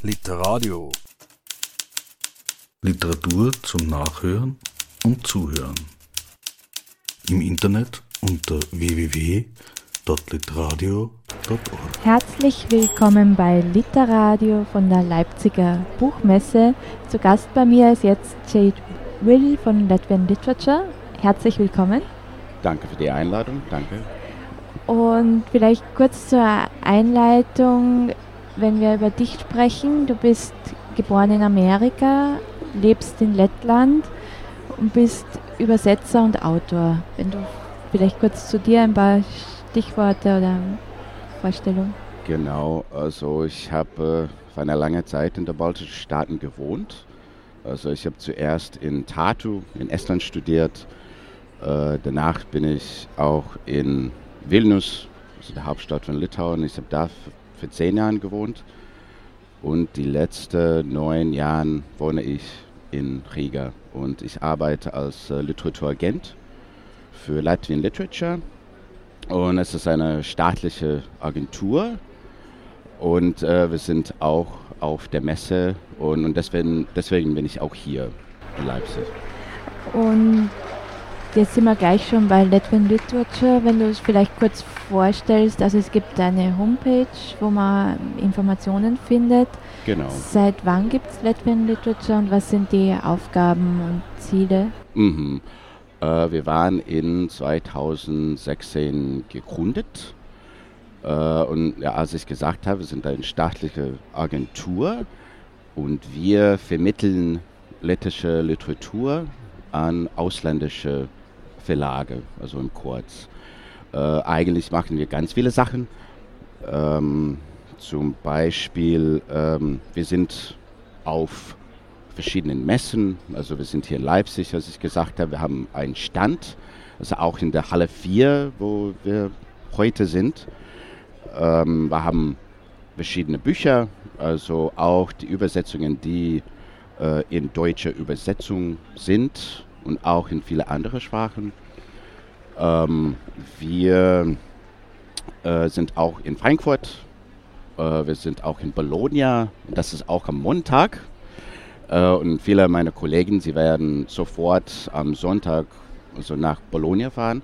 Literadio. Literatur zum Nachhören und Zuhören. Im Internet unter www.literadio.org. Herzlich willkommen bei Literadio von der Leipziger Buchmesse. Zu Gast bei mir ist jetzt Jade Will von Latvian Literature. Herzlich willkommen. Danke für die Einladung, danke. Und vielleicht kurz zur Einleitung, wenn wir über dich sprechen. Du bist geboren in Amerika, lebst in Lettland und bist Übersetzer und Autor. Wenn du vielleicht kurz zu dir ein paar Stichworte oder Vorstellungen. Genau, also ich habe für eine lange Zeit in den baltischen Staaten gewohnt. Also ich habe zuerst in Tartu in Estland studiert. Danach bin ich auch in Vilnius, also der Hauptstadt von Litauen. Ich habe da für 10 Jahre gewohnt. Und die letzten 9 Jahre wohne ich in Riga. Und ich arbeite als Literaturagent für Latvian Literature. Und es ist eine staatliche Agentur. Und wir sind auch auf der Messe. Und deswegen bin ich auch hier in Leipzig. Und jetzt sind wir gleich schon bei Latvian Literature. Wenn du es vielleicht kurz vorstellst, also es gibt eine Homepage, wo man Informationen findet. Genau. Seit wann gibt es Latvian Literature und was sind die Aufgaben und Ziele? Wir waren in 2016 gegründet. Und ja, als ich gesagt habe, wir sind eine staatliche Agentur und wir vermitteln lettische Literatur an ausländische Verlage, also im Kurz. Eigentlich machen wir ganz viele Sachen. Zum Beispiel, wir sind auf verschiedenen Messen, also wir sind hier in Leipzig, als ich gesagt habe, wir haben einen Stand, also auch in der Halle 4, wo wir heute sind. Wir haben verschiedene Bücher, also auch die Übersetzungen, die in deutscher Übersetzung sind und auch in viele andere Sprachen. Wir sind auch in Frankfurt, wir sind auch in Bologna, das ist auch am Montag. Und viele meiner Kollegen, sie werden sofort am Sonntag also nach Bologna fahren.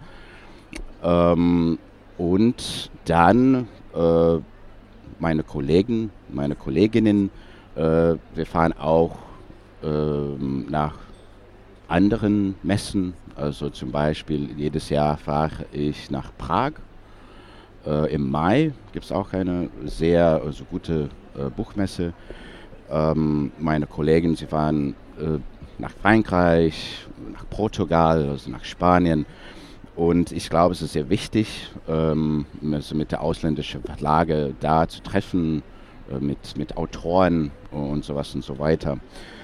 Und dann meine Kollegen, meine Kolleginnen, wir fahren auch nach anderen Messen. Also zum Beispiel jedes Jahr fahre ich nach Prag. Im Mai gibt es auch eine sehr gute Buchmesse. Meine Kollegen, sie fahren nach Frankreich, nach Portugal, also nach Spanien. Und ich glaube, es ist sehr wichtig, also mit der ausländischen Verlage da zu treffen, mit Autoren und sowas und so weiter.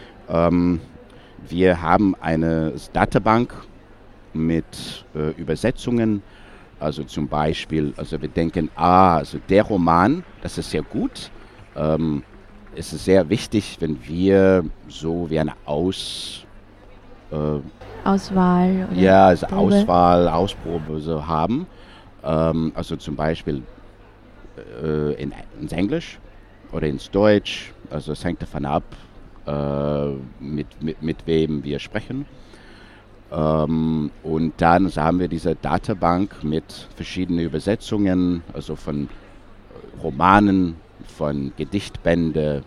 Wir haben eine Datenbank mit Übersetzungen. Also zum Beispiel, also wir denken, also der Roman, das ist sehr gut. Es ist sehr wichtig, wenn wir so wie eine Auswahl oder ja, also Probe. Ausprobe so haben. Also zum Beispiel ins Englisch oder ins Deutsch. Also es hängt davon ab, mit wem wir sprechen. Und dann haben wir diese Datenbank mit verschiedenen Übersetzungen, also von Romanen, von Gedichtbände,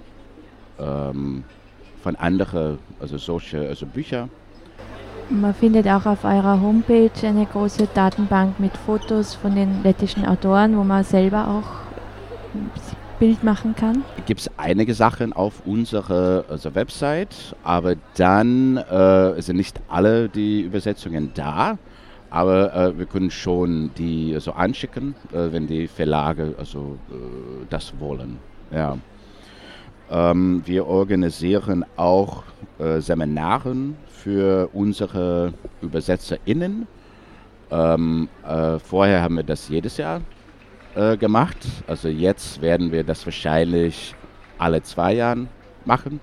von anderen, also solche Bücher. Man findet auch auf eurer Homepage eine große Datenbank mit Fotos von den lettischen Autoren, wo man selber auch ein Bild machen kann. Gibt es einige Sachen auf unserer Website, aber dann sind nicht alle die Übersetzungen da. Aber wir können schon die anschicken, wenn die Verlage das wollen. Ja. Wir organisieren auch Seminaren für unsere ÜbersetzerInnen. Vorher haben wir das jedes Jahr gemacht. Also jetzt werden wir das wahrscheinlich alle 2 Jahre machen.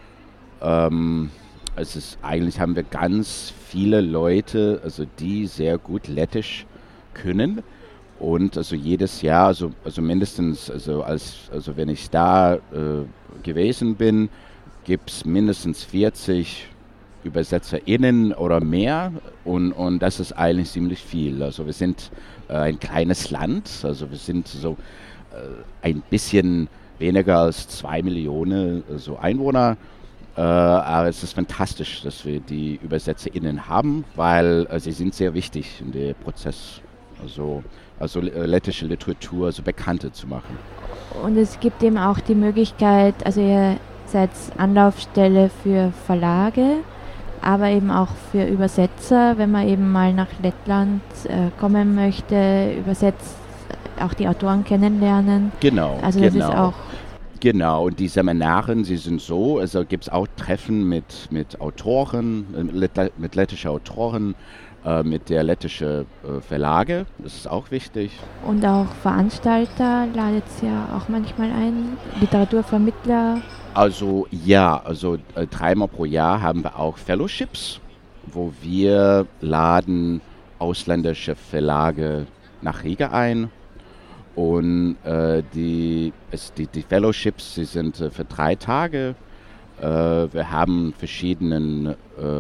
Eigentlich haben wir ganz viele Leute, also die sehr gut Lettisch können. Und also jedes Jahr, also mindestens, also wenn ich da gewesen bin, gibt es mindestens 40 ÜbersetzerInnen oder mehr und das ist eigentlich ziemlich viel. Also wir sind ein kleines Land, also wir sind so ein bisschen weniger als 2 Millionen so Einwohner, aber es ist fantastisch, dass wir die ÜbersetzerInnen haben, weil sie sind sehr wichtig in dem Prozess, also lettische Literatur so bekannter zu machen. Und es gibt eben auch die Möglichkeit, also ihr seid Anlaufstelle für Verlage, aber eben auch für Übersetzer, wenn man eben mal nach Lettland kommen möchte, übersetzt, auch die Autoren kennenlernen. Genau, also das ist auch. Genau, und die Seminare, sie sind so, also gibt es auch Treffen mit Autoren, mit lettischen Autoren, mit der lettischen Verlage, das ist auch wichtig. Und auch Veranstalter ladet es ja auch manchmal ein, Literaturvermittler. Also ja, also 3-mal pro Jahr haben wir auch Fellowships, wo wir laden ausländische Verlage nach Riga ein. Und die Fellowships, sie sind für 3 Tage. Wir haben verschiedene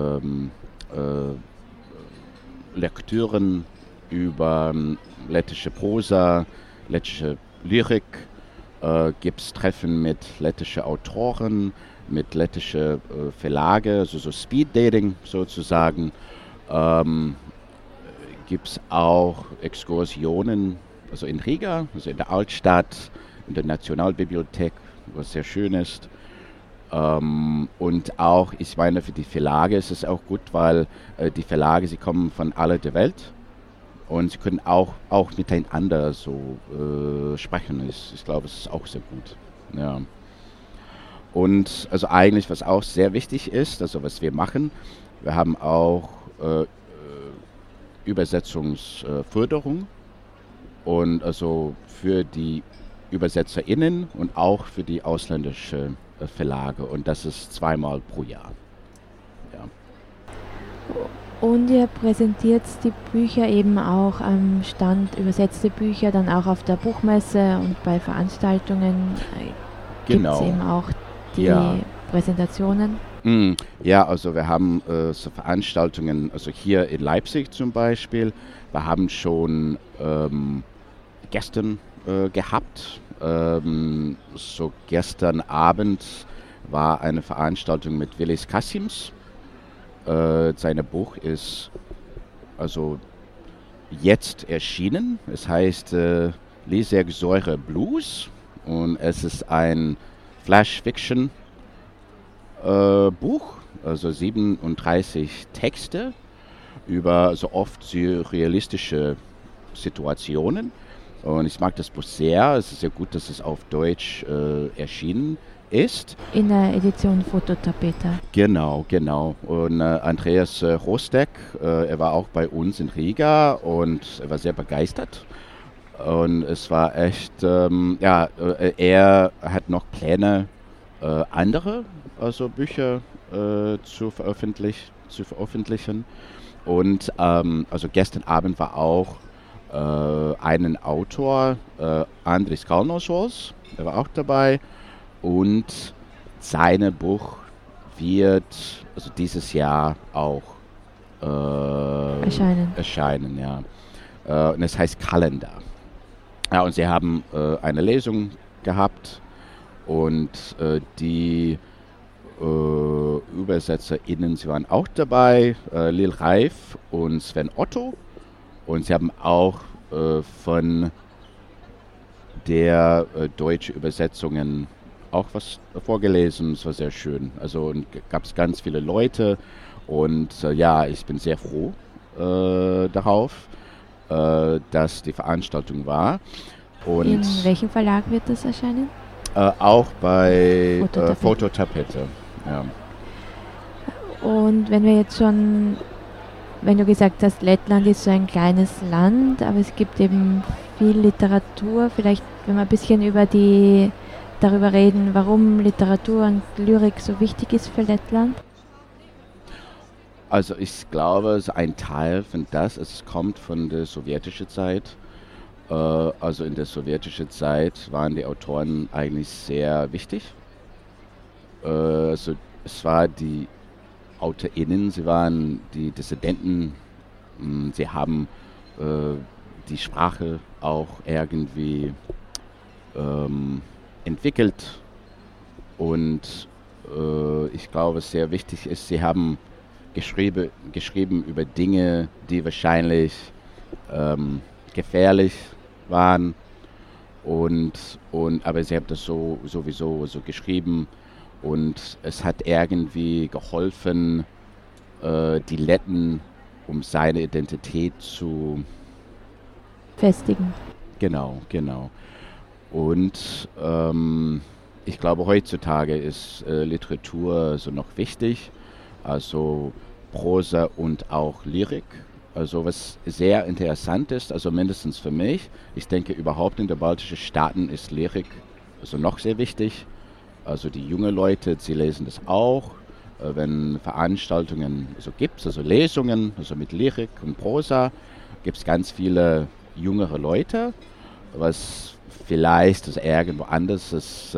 Lektüren über lettische Prosa, lettische Lyrik. Gibt es Treffen mit lettischen Autoren, mit lettischen Verlage, also so Speed-Dating sozusagen. Gibt es auch Exkursionen, also in Riga, also in der Altstadt, in der Nationalbibliothek, was sehr schön ist. Und auch, ich meine, für die Verlage ist es auch gut, weil die Verlage, sie kommen von aller der Welt. Und sie können auch miteinander so sprechen. Ich glaube, es ist auch sehr gut. Ja. Und also eigentlich, was auch sehr wichtig ist, also was wir machen, wir haben auch Übersetzungsförderung und also für die ÜbersetzerInnen und auch für die ausländischen Verlage. Und das ist 2-mal pro Jahr. Ja. Und ihr präsentiert die Bücher eben auch am Stand, übersetzte Bücher, dann auch auf der Buchmesse und bei Veranstaltungen gibt es eben auch die Präsentationen. Ja, also wir haben so Veranstaltungen, also hier in Leipzig zum Beispiel, wir haben schon gestern gehabt. So gestern Abend war eine Veranstaltung mit Willis Kassims. Sein Buch ist also jetzt erschienen. Es heißt Lesergesäure Blues und es ist ein Flash-Fiction Buch, also 37 Texte über so oft surrealistische Situationen. Und ich mag das Buch sehr. Es ist sehr gut, dass es auf Deutsch erschienen ist. In der Edition Fototapete. Genau. Und Andreas Rostek, er war auch bei uns in Riga und er war sehr begeistert. Und es war echt, er hat noch Pläne, andere Bücher zu veröffentlichen. Und also gestern Abend war auch einen Autor, Andris Kalnošols, der war auch dabei. Und sein Buch wird also dieses Jahr auch erscheinen, ja. Und es heißt Kalender. Ja, und sie haben eine Lesung gehabt und die ÜbersetzerInnen, sie waren auch dabei, Lil Reif und Sven Otto. Und sie haben auch von der deutschen Übersetzungen auch was vorgelesen. Es war sehr schön. Also gab es ganz viele Leute und ich bin sehr froh darauf, dass die Veranstaltung war. Und in welchem Verlag wird das erscheinen? Auch bei Fototapete. Ja. Und wenn wir jetzt schon, wenn du gesagt hast, Lettland ist so ein kleines Land, aber es gibt eben viel Literatur, vielleicht wenn wir ein bisschen darüber reden, warum Literatur und Lyrik so wichtig ist für Lettland? Also ich glaube, ein Teil von das, es kommt von der sowjetischen Zeit Also in der sowjetischen Zeit waren die Autoren eigentlich sehr wichtig. Also es war die AutorInnen, sie waren die Dissidenten, sie haben äh, die Sprache auch irgendwie entwickelt und ich glaube, was sehr wichtig ist, sie haben geschrieben über Dinge, die wahrscheinlich gefährlich waren aber sie haben das sowieso so geschrieben und es hat irgendwie geholfen, die Letten, um seine Identität zu Festigen. genau. Und ich glaube, heutzutage ist Literatur so noch wichtig, also Prosa und auch Lyrik. Also was sehr interessant ist, also mindestens für mich, ich denke überhaupt in den baltischen Staaten ist Lyrik also noch sehr wichtig. Also die jungen Leute, sie lesen das auch, wenn Veranstaltungen so gibt, also Lesungen, also mit Lyrik und Prosa, gibt es ganz viele jüngere Leute, was vielleicht also irgendwo anders ist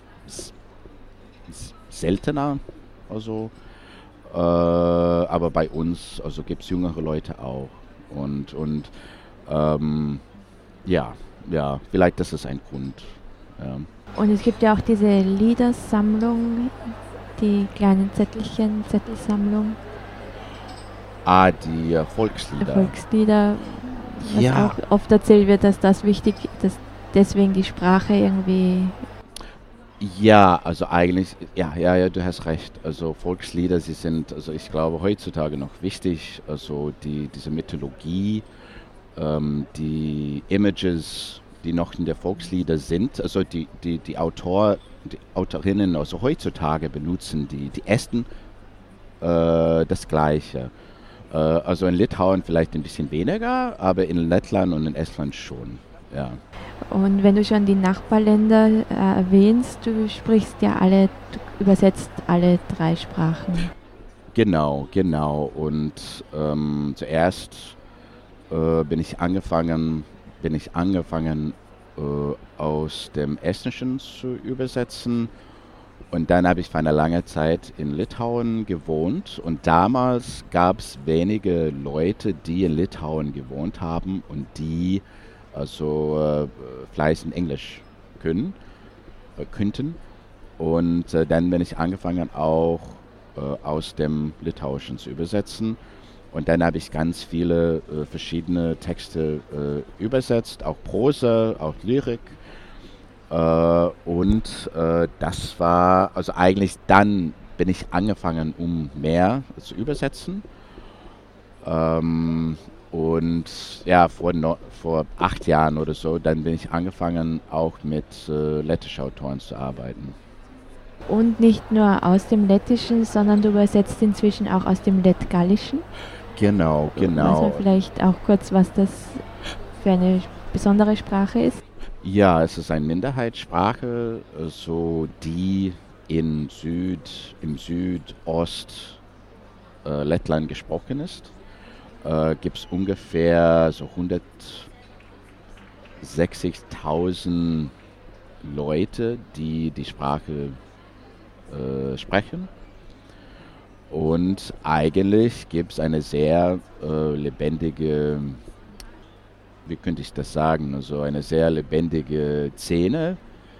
seltener, also aber bei uns also gibt es jüngere Leute auch und ähm, ja, vielleicht das ist ein Grund. Ja. Und es gibt ja auch diese Liedersammlung, die kleinen Zettelsammlung, Die Volkslieder. Volkslieder, was Ja, auch oft erzählt wird, dass das wichtig, dass deswegen die Sprache irgendwie ja, also eigentlich, ja, du hast recht. Also Volkslieder, sie sind, also ich glaube heutzutage noch wichtig. Also diese Mythologie, die Images, die noch in der Volkslieder sind, also die Autorinnen, also heutzutage benutzen die Esten das Gleiche. Also in Litauen vielleicht ein bisschen weniger, aber in Lettland und in Estland schon. Ja. Und wenn du schon die Nachbarländer erwähnst, du übersetzt alle 3 Sprachen. Genau. Und zuerst bin ich angefangen aus dem Estnischen zu übersetzen. Und dann habe ich für eine lange Zeit in Litauen gewohnt. Und damals gab es wenige Leute, die in Litauen gewohnt haben und die also fließend Englisch könnten. Und dann bin ich angefangen auch aus dem Litauischen zu übersetzen. Und dann habe ich ganz viele verschiedene Texte übersetzt, auch Prosa, auch Lyrik. Das war, also eigentlich dann bin ich angefangen, um mehr zu übersetzen. Und ja, vor 8 Jahren oder so, dann bin ich angefangen, auch mit lettischen Autoren zu arbeiten. Und nicht nur aus dem Lettischen, sondern du übersetzt inzwischen auch aus dem Lettgallischen. Genau. Weiß man vielleicht auch kurz, was das für eine besondere Sprache ist? Ja, es ist eine Minderheitssprache, so die im Südost Lettland gesprochen ist. Gibt es ungefähr so 160.000 Leute, die die Sprache sprechen. Und eigentlich gibt es eine sehr lebendige, wie könnte ich das sagen, also eine sehr lebendige Szene,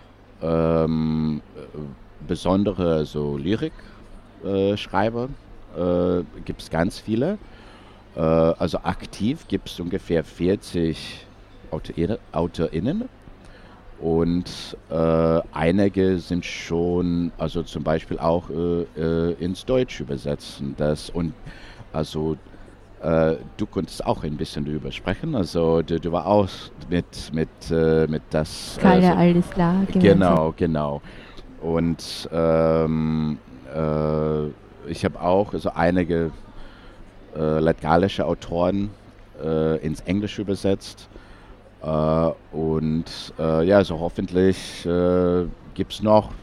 besondere so Lyrikschreiber gibt es ganz viele. Also aktiv gibt es ungefähr 40 AutorInnen und einige sind schon, also zum Beispiel auch ins Deutsch übersetzen. Also du konntest auch ein bisschen darüber sprechen. Also du war auch mit das. Kalle, alles klar. Genau. Und ich habe auch also einige latgalische Autoren ins Englische übersetzt. Ja, also hoffentlich gibt es noch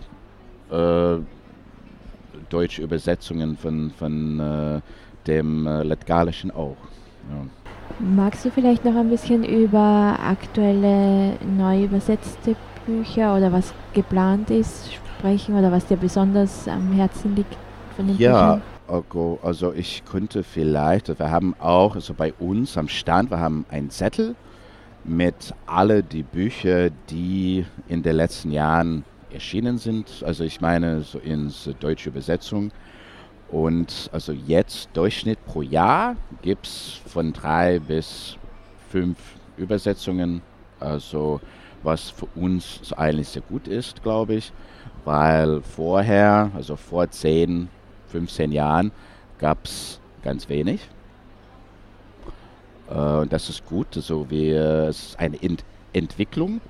deutsche Übersetzungen von dem Latgalischen auch. Ja. Magst du vielleicht noch ein bisschen über aktuelle, neu übersetzte Bücher oder was geplant ist sprechen oder was dir besonders am Herzen liegt von den Ja, Büchern? also ich könnte vielleicht, wir haben auch, also bei uns am Stand, wir haben einen Zettel mit alle die Bücher, die in den letzten Jahren erschienen sind. Also ich meine so ins deutsche Übersetzung. Und also jetzt Durchschnitt pro Jahr gibt es von 3 bis 5 Übersetzungen. Also was für uns so eigentlich sehr gut ist, glaube ich. Weil vorher, also vor 10, 15 Jahren, gab es ganz wenig. Und das ist gut. Also es ist eine Entwicklung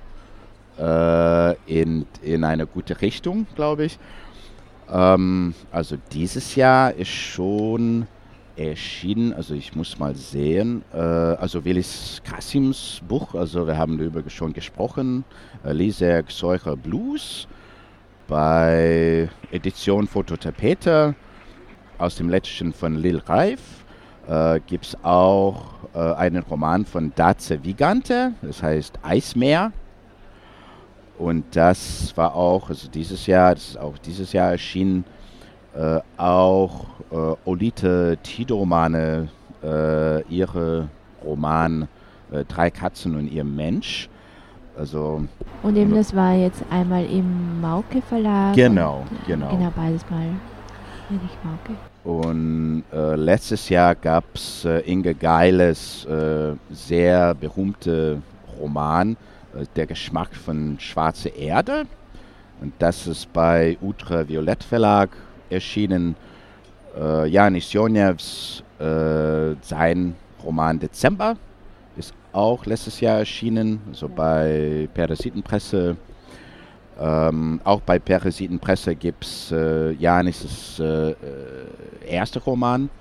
in eine gute Richtung, glaube ich. Also dieses Jahr ist schon erschienen, also ich muss mal sehen, also Willis Kasims Buch, also wir haben darüber schon gesprochen, Lisa Xeucher Blues bei Edition Fototapete aus dem Lettischen von Lil Reif. Gibt es auch einen Roman von Dace Vigante, das heißt Eismeer. Und das war auch, also das ist auch dieses Jahr erschienen, auch Olite Tidomane, ihre Roman Drei Katzen und ihr Mensch. Also Und eben das war jetzt einmal im Mauke Verlag. genau, Und, genau. genau, beides mal Friedrich Mauke. Und letztes Jahr gab es Inge Geiles sehr berühmte Roman, Der Geschmack von Schwarze Erde. Und das ist bei Ultraviolett Verlag erschienen. Janis Jonevs, sein Roman Dezember ist auch letztes Jahr erschienen, also bei Parasitenpresse. Auch bei Parasitenpresse gibt es Janis' erster Roman.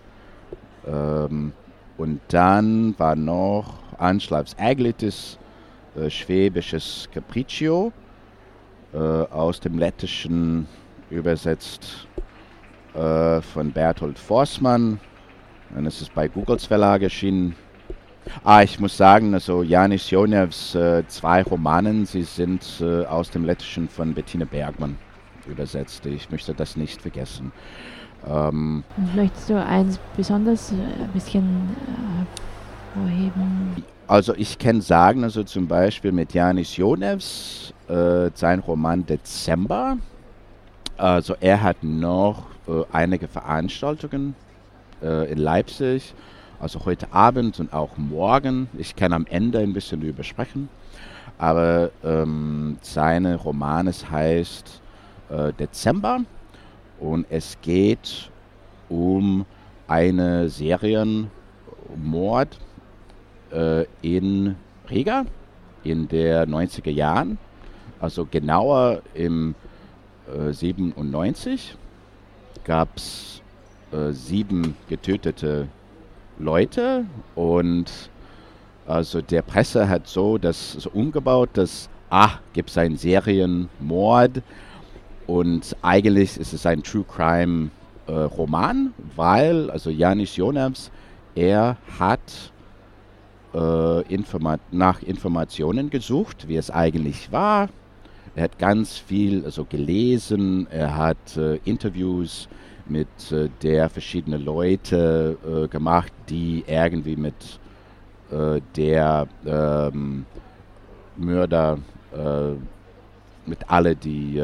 Und dann war noch Anschlags Aglitis, schwäbisches Capriccio, aus dem Lettischen übersetzt von Berthold Forstmann. Und es ist bei Googles Verlag erschienen. Ich muss sagen, also Janis Jonevs 2 Romanen, sie sind aus dem Lettischen von Bettine Bergmann übersetzt. Ich möchte das nicht vergessen. Und möchtest du eins besonders ein bisschen hervorheben? Also ich kann sagen, also zum Beispiel mit Janis Jonevs, sein Roman Dezember, also er hat noch einige Veranstaltungen in Leipzig, also heute Abend und auch morgen. Ich kann am Ende ein bisschen darüber sprechen, aber seine Roman, es heißt Dezember und es geht um eine Serienmord in Riga in der 90er Jahren, also genauer im 97 gab es 7 getötete Leute und also der Presse hat das so umgebaut, dass gibt es einen Serienmord und eigentlich ist es ein True Crime Roman, weil also Janis Jonevs, er hat nach Informationen gesucht, wie es eigentlich war. Er hat ganz viel gelesen, er hat Interviews mit der verschiedene Leute gemacht, die irgendwie mit der Mörder, mit alle, die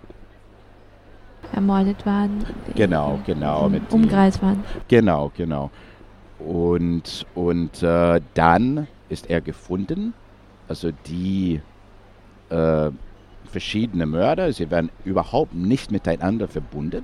Ermordet waren. genau, Im mit Umkreis waren. Genau. Und dann ist er gefunden, also die verschiedene Mörder, sie werden überhaupt nicht miteinander verbunden.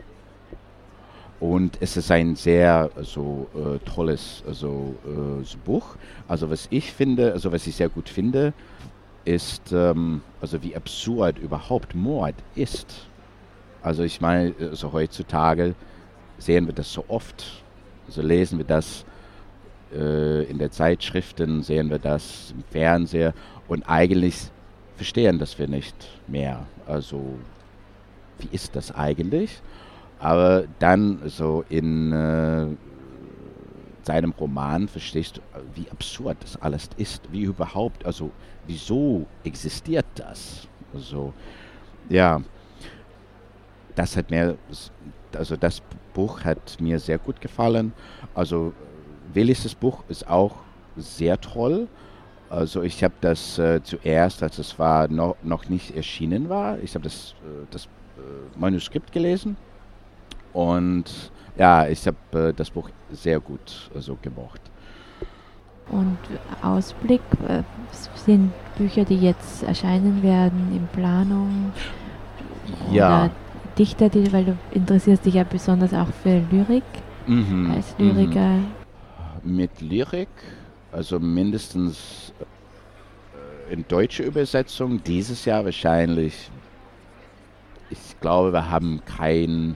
Und es ist ein sehr tolles so Buch. Also was ich sehr gut finde, ist wie absurd überhaupt Mord ist. Also ich meine, heutzutage sehen wir das so oft. Also lesen wir das in der Zeitschriften, sehen wir das im Fernseher und eigentlich verstehen das wir nicht mehr. Also wie ist das eigentlich? Aber dann so in seinem Roman verstehst du, wie absurd das alles ist, wie überhaupt, also wieso existiert das? Also ja, das hat mir, also das Buch hat mir sehr gut gefallen. Also Willis' Buch ist auch sehr toll. Also ich habe das zuerst, als es war, noch nicht erschienen war, ich habe das Manuskript gelesen und ja, ich habe das Buch sehr gut also gemocht. Und Ausblick, sind Bücher, die jetzt erscheinen werden, in Planung? Ja. Oder Dichter, weil du interessierst dich ja besonders auch für Lyrik als Lyriker. Mit Lyrik, also mindestens in deutsche Übersetzung, dieses Jahr wahrscheinlich. Ich glaube, wir haben kein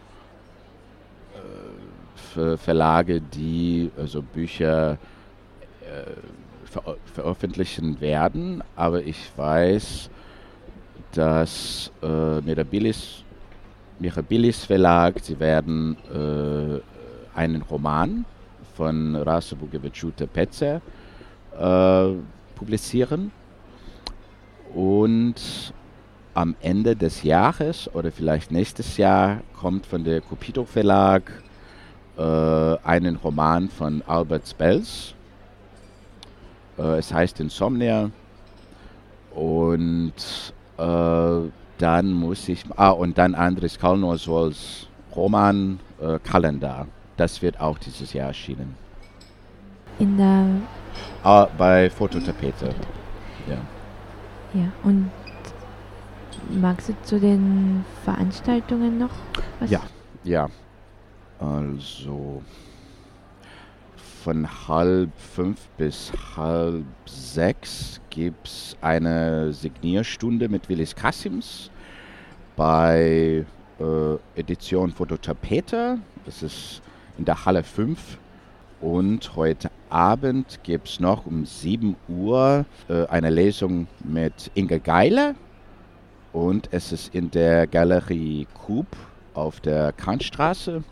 Verlage, die also Bücher veröffentlichen werden, aber ich weiß, dass Mirabilis Verlag, sie werden einen Roman von Rasa Bugevičiūtė-Pece publizieren und am Ende des Jahres oder vielleicht nächstes Jahr kommt von der Cupido Verlag einen Roman von Albert Spels. Es heißt Insomnia und dann muss ich, und dann Andris Kalnosols Roman Kalendar. Das wird auch dieses Jahr erschienen. In der... Bei Fototapete. Ja. Ja, und magst du zu den Veranstaltungen noch was? Ja. Also von 4:30 bis 5:30 gibt es eine Signierstunde mit Willis Kassims bei Edition Fototapete. Das ist in der Halle 5. Und heute Abend gibt es noch um 7 Uhr eine Lesung mit Inge Geile. Und es ist in der Galerie Coop auf der Kantstraße.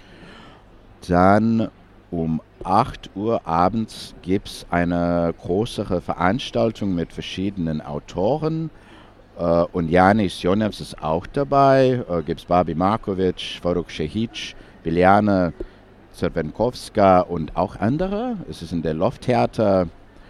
Dann um 8 Uhr abends gibt es eine größere Veranstaltung mit verschiedenen Autoren. Und Janis Jonevs ist auch dabei. Gibt es Babi Markovic, Faruk Šehić, Biljana Crvenkowska und auch andere. Es ist in der Loft-Theater.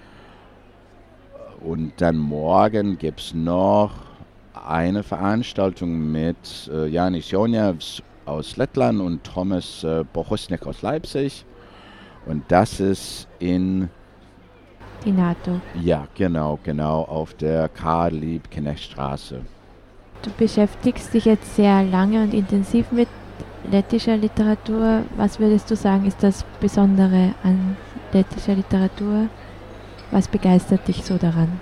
Und dann morgen gibt es noch eine Veranstaltung mit Janis Jonevs aus Lettland und Thomas Bohusnik aus Leipzig. Und das ist in Die NATO. Ja, genau, auf der Karl-Liebknecht-Straße. Du beschäftigst dich jetzt sehr lange und intensiv mit lettischer Literatur. Was würdest du sagen, ist das Besondere an lettischer Literatur? Was begeistert dich so daran?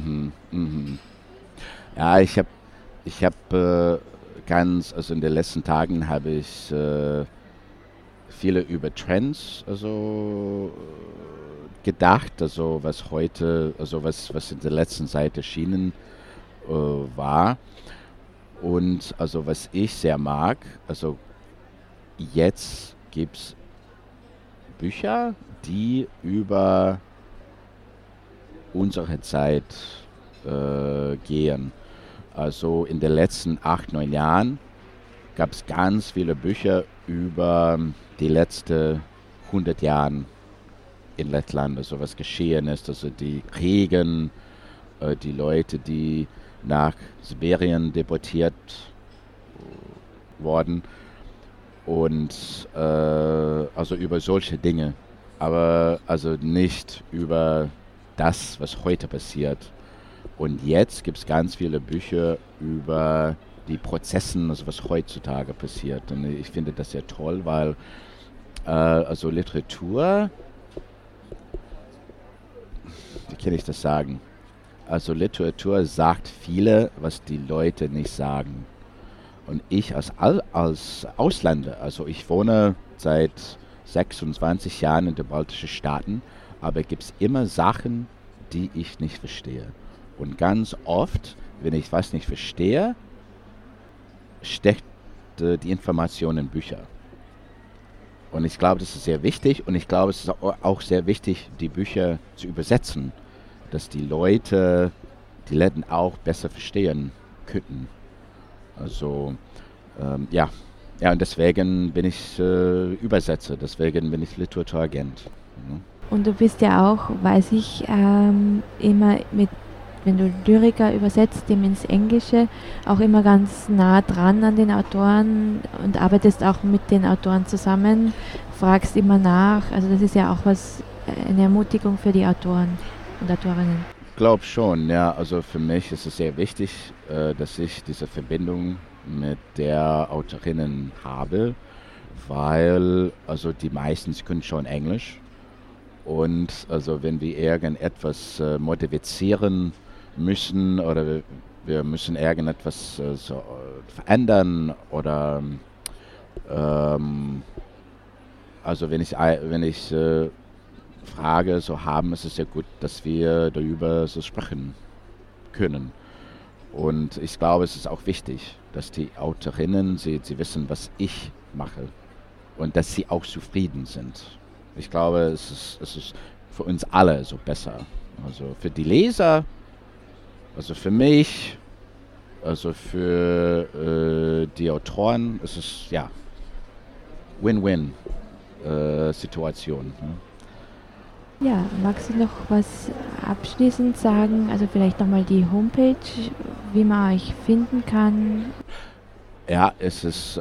Ja, ich habe also in den letzten Tagen habe ich viele über Trends gedacht, also was heute, also was in der letzten Zeit erschienen war. Und also was ich sehr mag, also jetzt gibt es Bücher, die über unsere Zeit gehen. Also in den letzten 8, 9 Jahren gab es ganz viele Bücher über die letzten 100 Jahre in Lettland, also was geschehen ist, also die Kriegen, die Leute, die nach Sibirien deportiert wurden und also über solche Dinge, aber also nicht über das, was heute passiert. Und jetzt gibt es ganz viele Bücher über die Prozessen, also was heutzutage passiert. Und ich finde das sehr toll, weil also Literatur, wie kann ich das sagen? Also Literatur sagt viele, was die Leute nicht sagen. Und ich als Ausländer, also ich wohne seit 26 Jahren in den baltischen Staaten, aber gibt es immer Sachen, die ich nicht verstehe. Und ganz oft, wenn ich was nicht verstehe, steckt die Information in Bücher. Und ich glaube, das ist sehr wichtig und ich glaube, es ist auch sehr wichtig, die Bücher zu übersetzen, dass die Leute die Letten auch besser verstehen könnten. Also ja, und deswegen bin ich Übersetzer, deswegen bin ich Literaturagent. Ja. Und du bist ja auch, weiß ich, immer wenn du Lyriker übersetzt, dem ins Englische, auch immer ganz nah dran an den Autoren und arbeitest auch mit den Autoren zusammen, fragst immer nach. Also das ist ja auch eine Ermutigung für die Autoren und Autorinnen. Ich glaube schon, ja. Also für mich ist es sehr wichtig, dass ich diese Verbindung mit der Autorinnen habe, weil also die meisten können schon Englisch und also wenn wir irgendetwas modifizieren müssen oder wir müssen irgendetwas verändern oder also wenn ich Frage haben, ist es sehr gut, dass wir darüber so sprechen können. Und ich glaube, es ist auch wichtig, dass die Autorinnen, sie wissen, was ich mache und dass sie auch zufrieden sind. Ich glaube, es ist für uns alle so besser. Also für die Leser, also für mich, also für die Autoren, ist es ja Win-Win-Situation. Ja, magst du noch was abschließend sagen? Also vielleicht nochmal die Homepage, wie man euch finden kann. Ja, es ist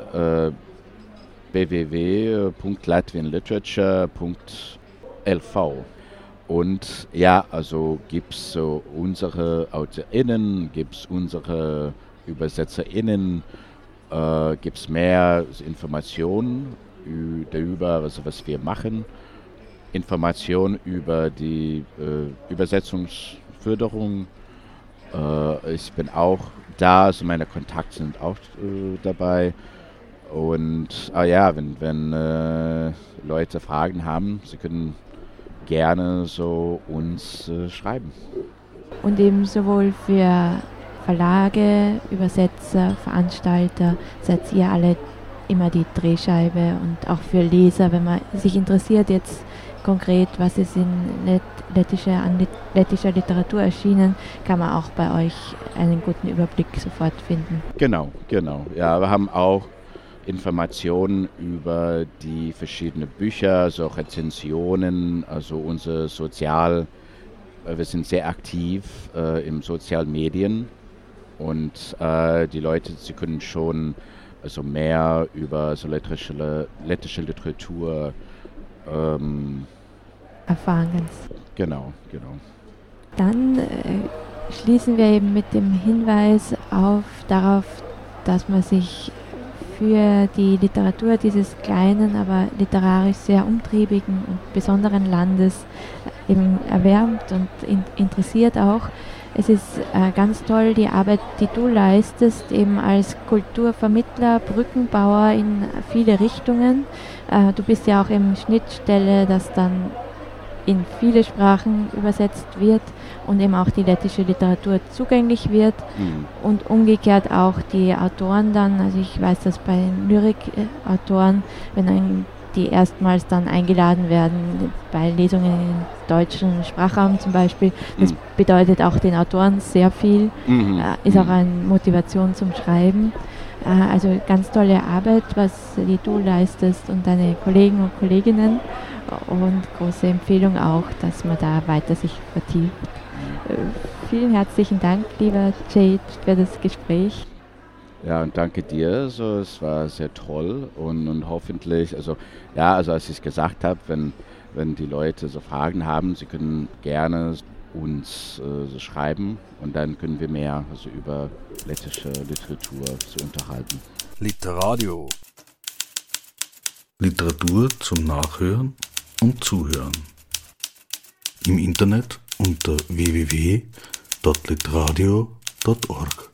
www.latvianliterature.lv. Und ja, also gibt es unsere AutorInnen, gibt es unsere ÜbersetzerInnen, gibt es mehr Informationen darüber, was wir machen. Informationen über die Übersetzungsförderung. Ich bin auch da, also meine Kontakte sind auch dabei. Und wenn Leute Fragen haben, sie können gerne so uns schreiben. Und eben sowohl für Verlage, Übersetzer, Veranstalter seid ihr alle immer die Drehscheibe und auch für Leser, wenn man sich interessiert jetzt konkret, was ist in lettischer Literatur erschienen, kann man auch bei euch einen guten Überblick sofort finden. Genau. Ja, wir haben auch Informationen über die verschiedenen Bücher, so Rezensionen, also wir sind sehr aktiv im sozialen Medien und die Leute, sie können schon also mehr über so lettische Literatur erfahren. Genau. Dann schließen wir eben mit dem Hinweis darauf, dass man sich für die Literatur dieses kleinen, aber literarisch sehr umtriebigen und besonderen Landes eben erwärmt und interessiert auch. Es ist ganz toll, die Arbeit, die du leistest, eben als Kulturvermittler, Brückenbauer in viele Richtungen. Du bist ja auch eben Schnittstelle, das dann in viele Sprachen übersetzt wird und eben auch die lettische Literatur zugänglich wird und umgekehrt auch die Autoren dann, also ich weiß das bei Lyrikautoren, wenn die erstmals dann eingeladen werden bei Lesungen im deutschen Sprachraum zum Beispiel, das bedeutet auch den Autoren sehr viel, ist auch eine Motivation zum Schreiben. Also ganz tolle Arbeit, die du leistest und deine Kollegen und Kolleginnen. Und große Empfehlung auch, dass man da weiter sich vertieft. Vielen herzlichen Dank, lieber Jade, für das Gespräch. Ja, und danke dir. Also, es war sehr toll und hoffentlich, also als ich gesagt habe, wenn die Leute so Fragen haben, sie können gerne uns so schreiben und dann können wir mehr über lettische Literatur unterhalten. Literadio. Literatur zum Nachhören und Zuhören. Im Internet unter www.literadio.org.